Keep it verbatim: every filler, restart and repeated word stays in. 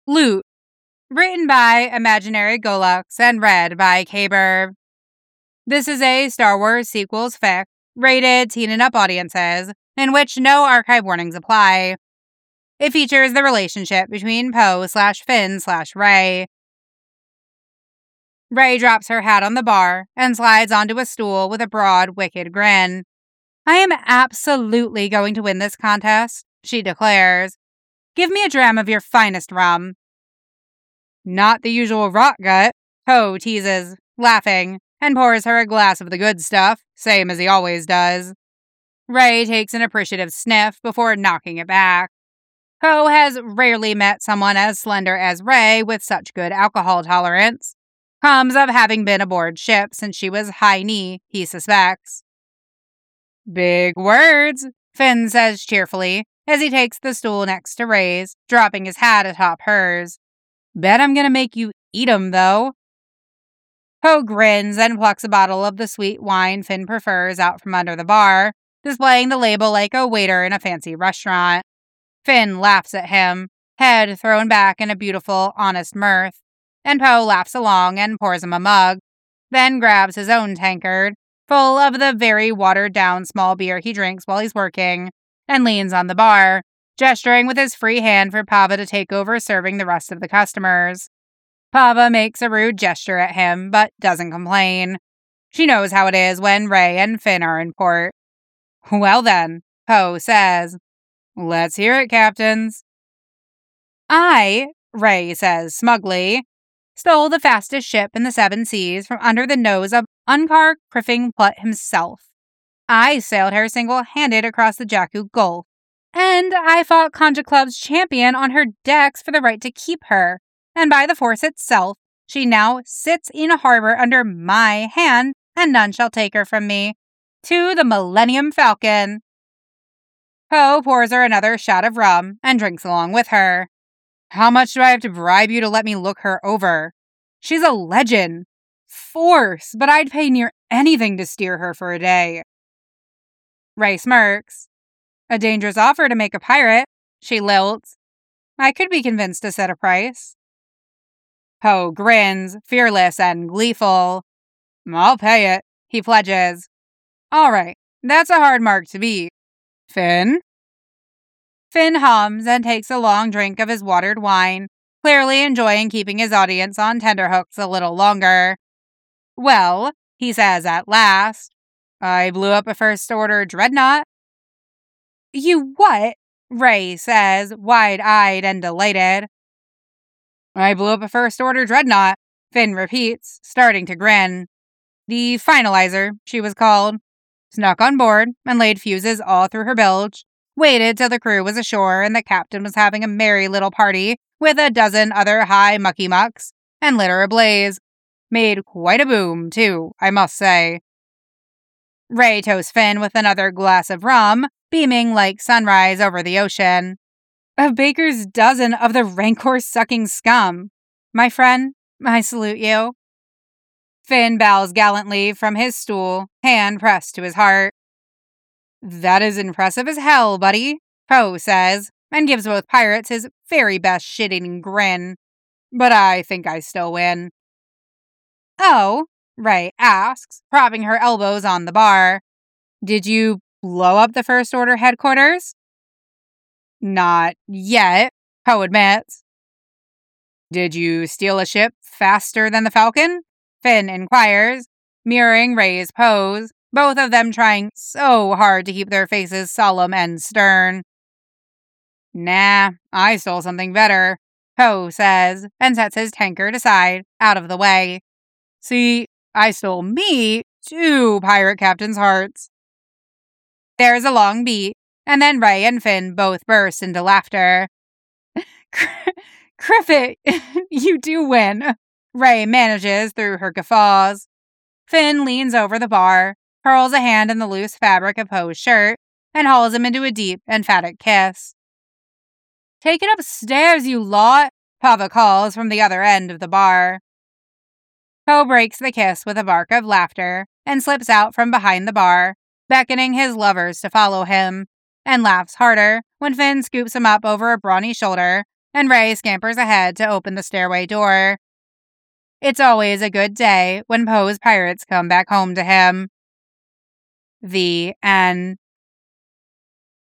Loot, written by Imaginary Golux and read by K-Burb. This is a Star Wars sequels fic, rated teen and up audiences, in which no archive warnings apply. It features the relationship between Poe slash Finn slash Rey. Rey drops her hat on the bar and slides onto a stool with a broad, wicked grin. "I am absolutely going to win this contest," she declares. "Give me a dram of your finest rum." "Not the usual rot gut," Poe teases, laughing, and pours her a glass of the good stuff, same as he always does. Rey takes an appreciative sniff before knocking it back. Poe has rarely met someone as slender as Rey with such good alcohol tolerance. Comes of having been aboard ship since she was high knee, he suspects. "Big words," Finn says cheerfully as he takes the stool next to Rey's, dropping his hat atop hers. "Bet I'm gonna make you eat 'em, though." Poe grins and plucks a bottle of the sweet wine Finn prefers out from under the bar, displaying the label like a waiter in a fancy restaurant. Finn laughs at him, head thrown back in a beautiful, honest mirth, and Poe laughs along and pours him a mug, then grabs his own tankard, full of the very watered-down small beer he drinks while he's working, and leans on the bar, gesturing with his free hand for Pava to take over serving the rest of the customers. Pava makes a rude gesture at him, but doesn't complain. She knows how it is when Rey and Finn are in port. "Well then," Poe says. "Let's hear it, captains." "I," Rey says smugly, "stole the fastest ship in the seven seas from under the nose of Unkar Criffing Plutt himself. I sailed her single-handed across the Jakku Gulf, and I fought Conja Club's champion on her decks for the right to keep her, and by the Force itself, she now sits in a harbor under my hand, and none shall take her from me. To the Millennium Falcon." Poe pours her another shot of rum and drinks along with her. "How much do I have to bribe you to let me look her over? She's a legend. Force, but I'd pay near anything to steer her for a day." Rey smirks. "A dangerous offer to make a pirate," she lilts. "I could be convinced to set a price." Poe grins, fearless and gleeful. "I'll pay it," he pledges. "All right, that's a hard mark to beat. Finn?" Finn hums and takes a long drink of his watered wine, clearly enjoying keeping his audience on tenterhooks a little longer. "Well," he says at last, "I blew up a first-order dreadnought." "You what?" Rey says, wide-eyed and delighted. "I blew up a first-order dreadnought," Finn repeats, starting to grin. "The Finalizer, she was called. Snuck on board and laid fuses all through her bilge, waited till the crew was ashore and the captain was having a merry little party with a dozen other high mucky-mucks, and lit her ablaze. Made quite a boom, too, I must say." Rey toasts Finn with another glass of rum, beaming like sunrise over the ocean. "A baker's dozen of the rancor-sucking scum. My friend, I salute you." Finn bows gallantly from his stool, hand pressed to his heart. "That is impressive as hell, buddy," Poe says, and gives both pirates his very best shit-eating grin. "But I think I still win." "Oh?" Rey asks, propping her elbows on the bar. "Did you blow up the First Order headquarters?" "Not yet," Poe admits. "Did you steal a ship faster than the Falcon?" Finn inquires, mirroring Rey's pose, both of them trying so hard to keep their faces solemn and stern. "Nah, I stole something better," Poe says, and sets his tankard aside, out of the way. "See, I stole me two pirate captains' hearts." There's a long beat, and then Rey and Finn both burst into laughter. "Criffit, you do win," Rey manages through her guffaws. Finn leans over the bar, curls a hand in the loose fabric of Poe's shirt, and hauls him into a deep, emphatic kiss. "Take it upstairs, you lot," Pava calls from the other end of the bar. Poe breaks the kiss with a bark of laughter and slips out from behind the bar, beckoning his lovers to follow him, and laughs harder when Finn scoops him up over a brawny shoulder and Ray scampers ahead to open the stairway door. It's always a good day when Poe's pirates come back home to him. The end.